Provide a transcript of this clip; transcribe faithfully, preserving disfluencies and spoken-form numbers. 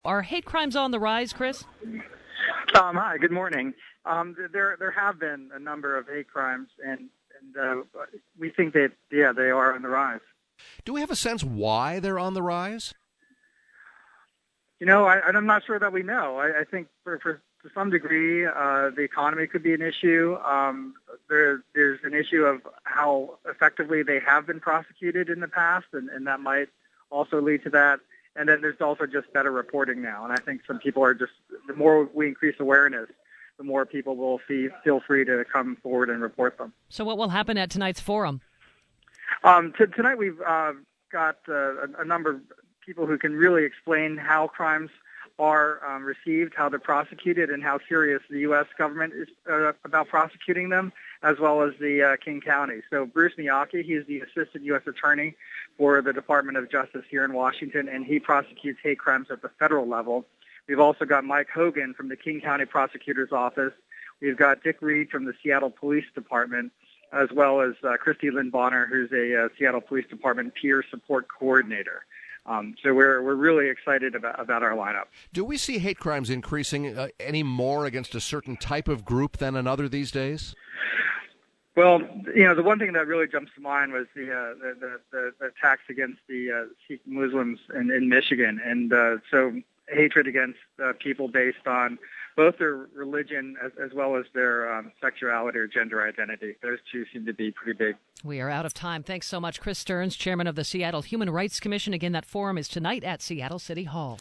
Are hate crimes on the rise, Chris? Um, hi, good morning. Um, there, there have been a number of hate crimes, and, and uh, we think that, yeah, they are on the rise. Do we have a sense why they're on the rise? You know, I, I'm not sure that we know. I, I think for, for to some degree, uh, the economy could be an issue. Um, there, there's an issue of how effectively they have been prosecuted in the past, and, and that might also lead to that. And then there's also just better reporting now. And I think some people are just, the more we increase awareness, the more people will feel, feel free to come forward and report them. So what will happen at tonight's forum? Um, t- tonight we've uh, got uh, a, a number of people who can really explain how crimes are um, received, how they're prosecuted, and how serious the U S government is uh, about prosecuting them, as well as the uh, King County. So Bruce Miyake, he is the Assistant U S Attorney for the Department of Justice here in Washington, and he prosecutes hate crimes at the federal level. We've also got Mike Hogan from the King County Prosecutor's Office. We've got Dick Reed from the Seattle Police Department, as well as uh, Christy Lynn Bonner, who's a uh, Seattle Police Department peer support coordinator. Um, so we're we're really excited about, about our lineup. Do we see hate crimes increasing uh, any more against a certain type of group than another these days? Well, you know, the one thing that really jumps to mind was the uh, the, the, the, the attacks against the uh, Sikh Muslims in, in Michigan, and uh, so hatred against uh, people based on both their religion as, as well as their um, sexuality or gender identity. Those two seem to be pretty big. We are out of time. Thanks so much, Chris Stearns, chairman of the Seattle Human Rights Commission. Again, that forum is tonight at Seattle City Hall.